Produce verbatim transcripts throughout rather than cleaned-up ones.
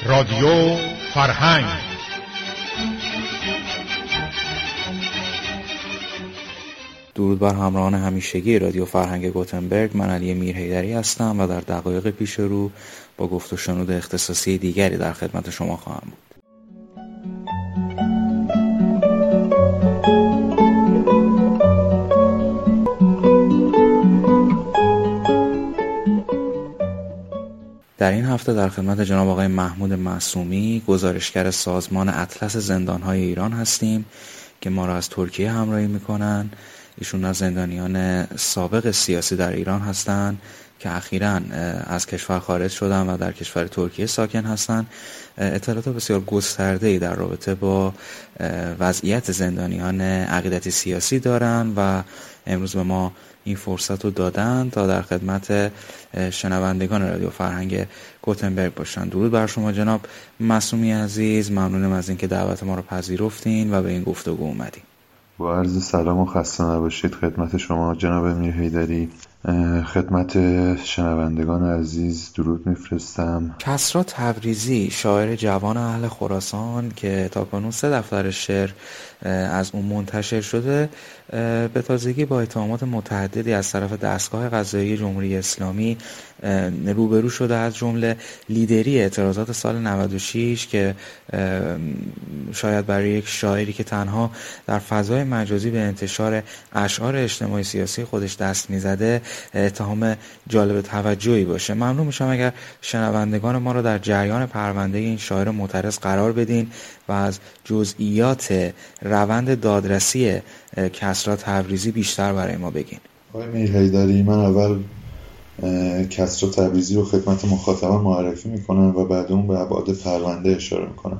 رادیو فرهنگ. درود بر همراهان همیشگی رادیو فرهنگ گوتنبرگ. من علی میرحیدری هستم و در دقایق پیش رو با گفت و شنود اختصاصی دیگری در خدمت شما خواهم بود. در این هفته در خدمت جناب آقای محمود معصومی، گزارشگر سازمان اطلس زندان‌های ایران هستیم که ما را از ترکیه همراهی می‌کنن. ایشون از زندانیان سابق سیاسی در ایران هستند که اخیراً از کشور خارج شدن و در کشور ترکیه ساکن هستند. اطلاعات بسیار گسترده‌ای در رابطه با وضعیت زندانیان عقیدتی سیاسی دارند و امروز به ما این فرصت رو دادن تا در خدمت شنوندگان رادیو فرهنگ گوتنبرگ باشن. درود بر شما جناب معصومی عزیز، ممنونم از اینکه دعوت ما رو پذیرفتین و به این گفتگو اومدین. با عرض سلام و خسته نباشید خدمت شما جناب میرحیدری. خدمت شنوندگان عزیز درود میفرستم. کسری تبریزی، شاعر جوان اهل خراسان که تاکنون سه دفتر شعر از اون منتشر شده، به تازگی با اتهامات متعددی از طرف دستگاه قضایی جمهوری اسلامی روبرو شده، از جمله لیدری اعتراضات سال نود و شش که شاید برای یک شاعری که تنها در فضای مجازی به انتشار اشعار اجتماعی سیاسی خودش دست میزده اتهام جالب توجهی باشه. ممنون میشم اگر شنوندگان ما را در جریان پرونده این شاعر معترض قرار بدین و از جزئیات روند دادرسی کسری تبریزی بیشتر برای ما بگین. آقای میرحیدری، من اول کسری تبریزی رو خدمت مخاطبان معرفی میکنم و بعد اون به ابعاد پرونده اشاره میکنم.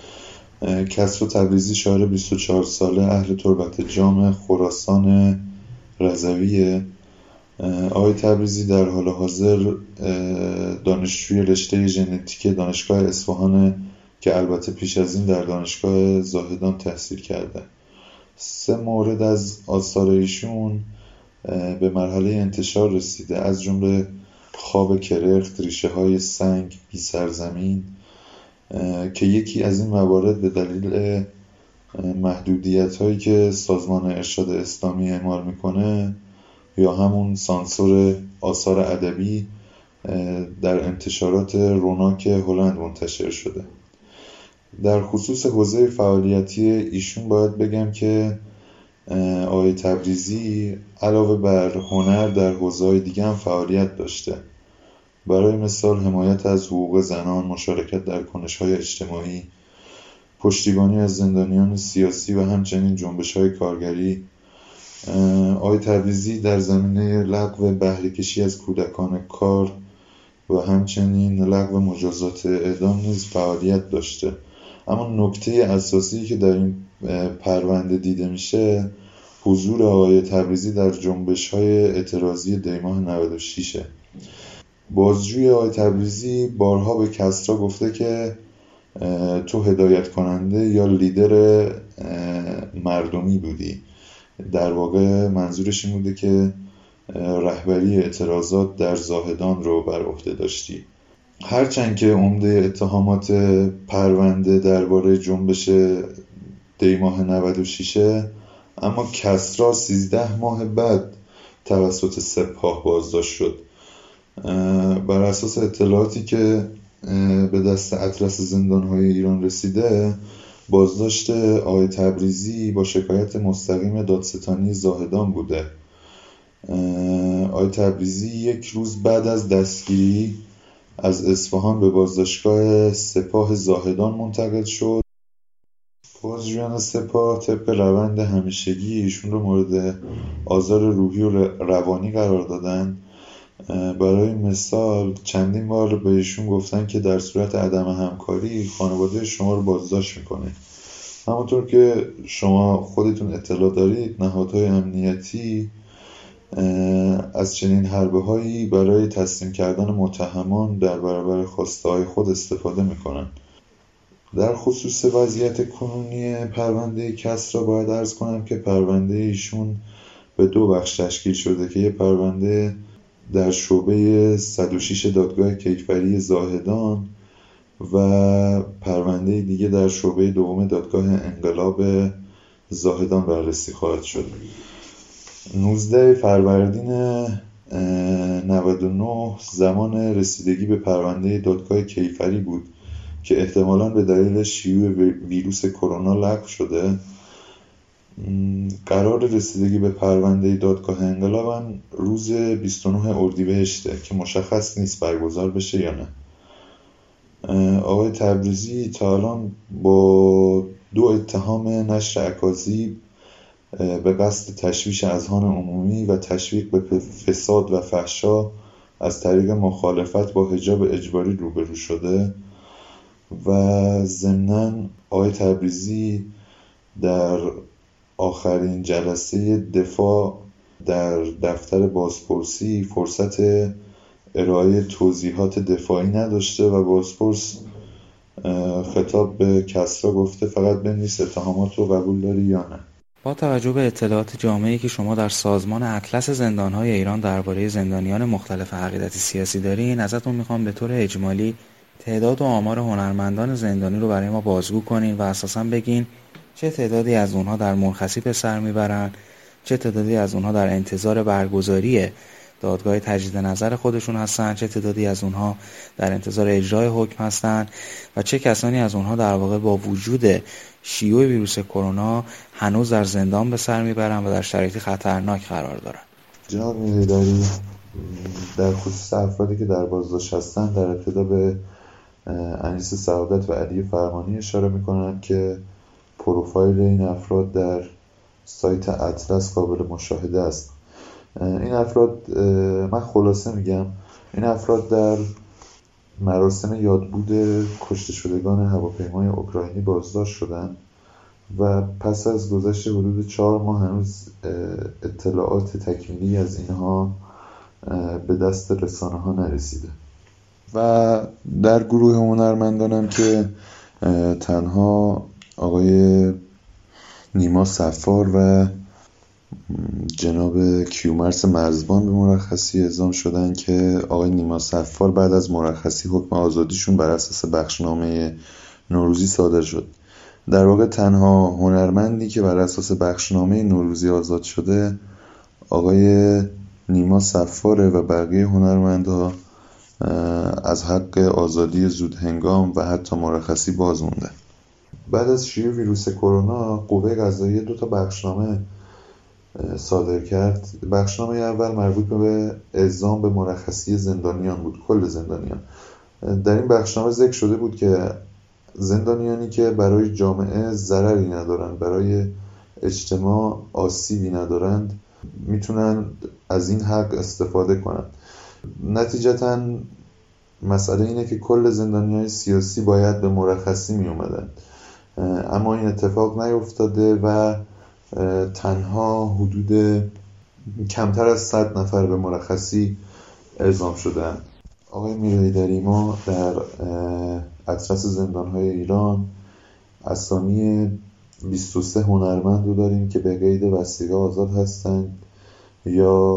کسری تبریزی شاعر بیست و چهار ساله اهل تربت جام خراسان رضویه. آقای تبریزی در حال حاضر دانشجوی رشته ژنتیک دانشگاه اصفهان که البته پیش از این در دانشگاه زاهدان تحصیل کرده. سه مورد از آثار ایشون به مرحله انتشار رسیده، از جمله خواب کرخت، ریشه های سنگ، بی سرزمین، که یکی از این موارد به دلیل محدودیت هایی که سازمان ارشاد اسلامی اعمال میکنه یا همون سانسور آثار ادبی در انتشارات روناک هلند منتشر شده. در خصوص حوزه فعالیتی ایشون باید بگم که آقای تبریزی علاوه بر هنر در حوزه‌های دیگه هم فعالیت داشته. برای مثال حمایت از حقوق زنان، مشارکت در کنش‌های اجتماعی، پشتیبانی از زندانیان سیاسی و همچنین جنبش‌های کارگری. آقای تبریزی در زمینه لغو بهره‌کشی از کودکان کار و همچنین لغو مجازات اعدام نیز فعالیت داشته. اما نکته اساسی که در این پرونده دیده میشه حضور آقای تبریزی در جنبش‌های اعتراضی دیماه نود و شش. بازجوی آقای تبریزی بارها به کسری گفته که تو هدایت کننده یا لیدر مردمی بودی. در واقع منظورش این بوده که رهبری اعتراضات در زاهدان رو بر عهده داشتی. هرچند که عمده اتهامات پرونده درباره جنبش دیماه نود و شش، اما کسری سیزده ماه بعد توسط سپاه بازداشت شد. بر اساس اطلاعاتی که به دست اطلس زندان‌های ایران رسیده، بازداشت آقای تبریزی با شکایت مستقیم دادستانی زاهدان بوده. آقای تبریزی یک روز بعد از دستگیری از اصفهان به بازداشتگاه سپاه زاهدان منتقل شد. بازجویان سپاه طبق روند همیشگی ایشون رو مورد آزار روحی و روانی قرار دادن. برای مثال چندین بار به ایشون گفتن که در صورت عدم همکاری خانواده شما رو بازداشت میکنه. همونطور که شما خودتون اطلاع دارید، نهادهای امنیتی از چنین حربه هایی برای تسلیم کردن متهمان در برابر خواسته های خود استفاده میکنن. در خصوص وضعیت کنونی پرونده کسری باید عرض کنم که پرونده ایشون به دو بخش تشکیل شده که یه پرونده در شعبه صد و شش دادگاه کیفری زاهدان و پرونده دیگه در شعبه دوم دادگاه انقلاب زاهدان بررسی خواهد شد. نوزده فروردین نود و نه زمان رسیدگی به پرونده دادگاه کیفری بود که احتمالاً به دلیل شیوع ویروس کرونا لغو شده. قرار رسیدگی به پرونده دادگاه انقلاب هم روز بیست و نه اردیبهشته که مشخص نیست برگزار بشه یا نه. آقای تبریزی تا الان با دو اتهام نشر اکاذیب به قصد تشویش اذهان عمومی و تشویق به فساد و فحشا از طریق مخالفت با حجاب اجباری روبرو شده و ضمناً آقای تبریزی در آخرین جلسه دفاع در دفتر بازپرسی فرصت ارائه توضیحات دفاعی نداشته و بازپرس خطاب به کسری گفته فقط بنویس اتهامات رو قبول داری یا نه. با توجه به اطلاعات جامعی که شما در سازمان اطلس زندان‌های ایران درباره زندانیان مختلف عقیدتی سیاسی دارین، ازتون میخوام به طور اجمالی تعداد و آمار هنرمندان زندانی رو برای ما بازگو کنین و اساساً بگین چه تعدادی از اونها در مرخصی به سر میبرن، چه تعدادی از اونها در انتظار برگزاری دادگاه تجدید نظر خودشون هستن، چه تعدادی از اونها در انتظار اجرای حکم هستن و چه کسانی از اونها در واقع با وجود شیوع ویروس کرونا هنوز در زندان به سر میبرن و در شرایط خطرناک قرار دارن. جناب میرداری در خصوص افرادی که در بازداشت هستن در ابتدا به انیس سعادت و علی فرمانی اشاره میکنند که پروفایل این افراد در سایت اطلس قابل مشاهده است. این افراد، من خلاصه میگم، این افراد در مراسم یادبود کشته شدگان هواپیمای اوکراینی بازداشت شدند و پس از گذشت حدود چهار ماه هنوز اطلاعات تکمیلی از اینها به دست رسانه ها نرسیده. و در گروه هنرمندانم که تنها آقای نیما صفار و جناب کیومرث مرزبان به مرخصی اعزام شدن که آقای نیما صفار بعد از مرخصی حکم آزادیشون بر اساس بخشنامه نوروزی صادر شد. در واقع تنها هنرمندی که بر اساس بخشنامه نوروزی آزاد شده آقای نیما صفاره و بقیه هنرمندها از حق آزادی زود هنگام و حتی مرخصی باز مونده. بعد از شیوع ویروس کرونا قوه قضاییه دو تا بخشنامه صادر کرد. بخشنامه اول مربوط به اعزام به مرخصی زندانیان بود، کل زندانیان. در این بخشنامه ذکر شده بود که زندانیانی که برای جامعه ضرری ندارند، برای اجتماع آسیبی ندارند، میتونن از این حق استفاده کنند. نتیجتاً مسئله اینه که کل زندانیان سیاسی باید به مرخصی می اومدن، اما این اتفاق نیفتاده و تنها حدود کمتر از صد نفر به مرخصی اعزام شدن. آقای میرحیدری، ما در اطلس زندان‌های ایران اسامی بیست و سه هنرمند رو داریم که به قید وثیقه آزاد هستند یا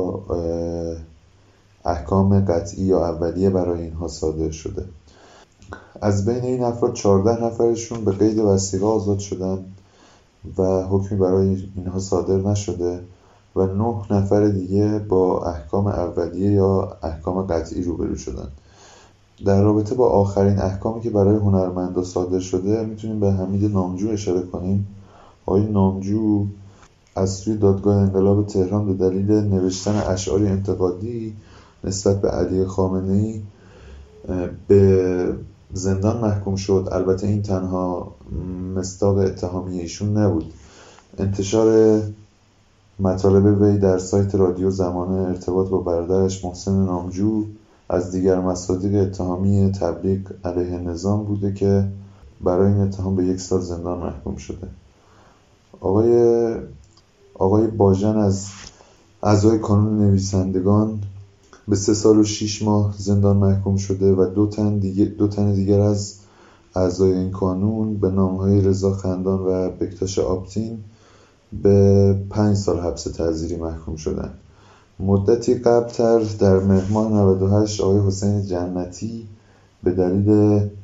احکام قطعی یا اولیه برای اینها صادر شده. از بین این افراد چهارده نفرشون به قید وثیقه آزاد شدن و حکمی برای اینها صادر نشده و نه نفر دیگه با احکام اولیه یا احکام قطعی روبرو شدن. در رابطه با آخرین احکامی که برای هنرمندا صادر شده میتونیم به حمید نامجو اشاره کنیم. آقای نامجو از سوی دادگاه انقلاب تهران به دلیل نوشتن اشعار انتقادی نسبت به علی خامنه‌ای به زندان محکوم شد. البته این تنها مصداق اتهامی ایشون نبود. انتشار مطالب وی در سایت رادیو زمانه ارتباط با برادرش محسن نامجو از دیگر مصادیق اتهامی تبلیغ علیه نظام بوده که برای این اتهام به یک سال زندان محکوم شده. آقای آقای باژن از اعضای کانون نویسندگان به سه سال و شیش ماه زندان محکوم شده و دو تن دیگه دو تن دیگر از اعضای این کانون به نامهای رضا خندان و بکتاش آپتین به پنج سال حبس تعزیری محکوم شدند. مدتی قبلتر در مهر ماه نود و هشت آقای حسین جنتی به دلیل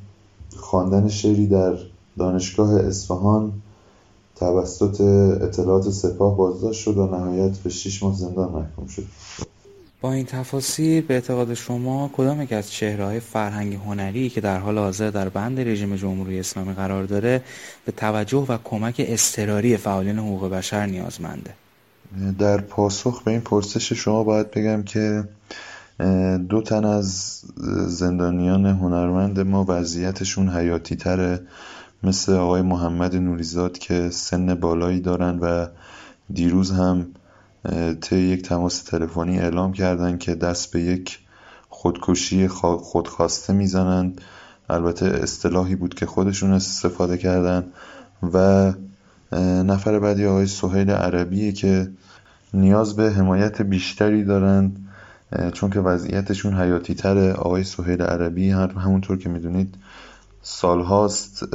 خواندن شعری در دانشگاه اصفهان توسط اطلاعات سپاه بازداشت شد و نهایت به شش ماه زندان محکوم شد. با این تفاصیل به اعتقاد شما کدام یک از چهره‌های فرهنگی هنری که در حال حاضر در بند رژیم جمهوری اسلامی قرار داره به توجه و کمک اضطراری فعالین حقوق بشر نیازمنده؟ در پاسخ به این پرسش شما باید بگم که دو تن از زندانیان هنرمند ما وضعیتشون حیاتی تره، مثل آقای محمد نوریزاد که سن بالایی دارن و دیروز هم طی یک تماس تلفنی اعلام کردن که دست به یک خودکشی خودخواسته میزنند. البته اصطلاحی بود که خودشون استفاده کردن. و نفر بعدی آقای سهیل عربیه که نیاز به حمایت بیشتری دارند چون که وضعیتشون حیاتی تره. آقای سهیل عربی همونطور که میدونید سالهاست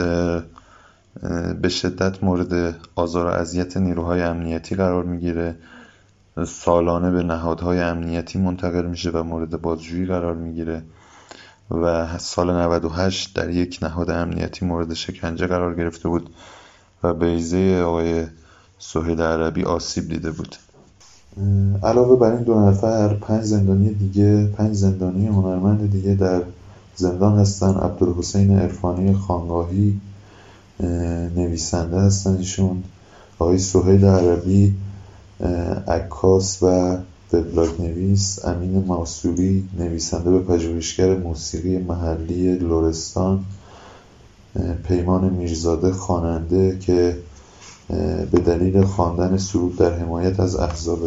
به شدت مورد آزار و اذیت نیروهای امنیتی قرار میگیره، سالانه به نهادهای امنیتی منتقل میشه و مورد بازجویی قرار میگیره و سال نود و هشت در یک نهاد امنیتی مورد شکنجه قرار گرفته بود و بیضه آقای سهیل عربی آسیب دیده بود. علاوه بر این دو نفر پنج زندانی دیگه پنج زندانی هنرمند دیگه در زندان هستن. عبدالحسین عرفانی خانقاهی نویسنده هستن ایشون، آقای سهیل عربی عکاس و وبلاگ نویس، امین ماسوری نویسنده و پژوهشگر موسیقی محلی لرستان، پیمان میرزاده خواننده که به دلیل خواندن سرود در حمایت از احزاب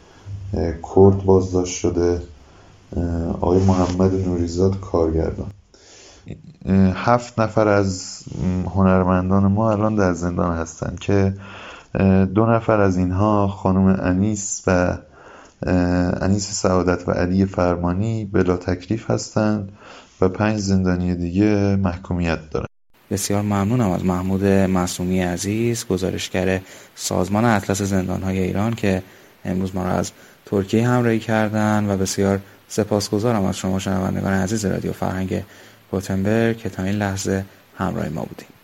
کرد بازداشت شده، آقای محمد نوریزاد کارگردان. هفت نفر از هنرمندان ما الان در زندان هستند که دو نفر از اینها خانم انیس و انیس سعادت و علی فرمانی بلا تکلیف هستند و پنج زندانی دیگه محکومیت دارند. بسیار ممنونم از محمود معصومی عزیز، گزارشگر سازمان اطلس زندان‌های ایران که امروز ما را از ترکیه همراهی کردن و بسیار سپاسگزارم از شما شنوندگان عزیز رادیو فرهنگ گوتنبرگ که تا این لحظه همراه ما بودید.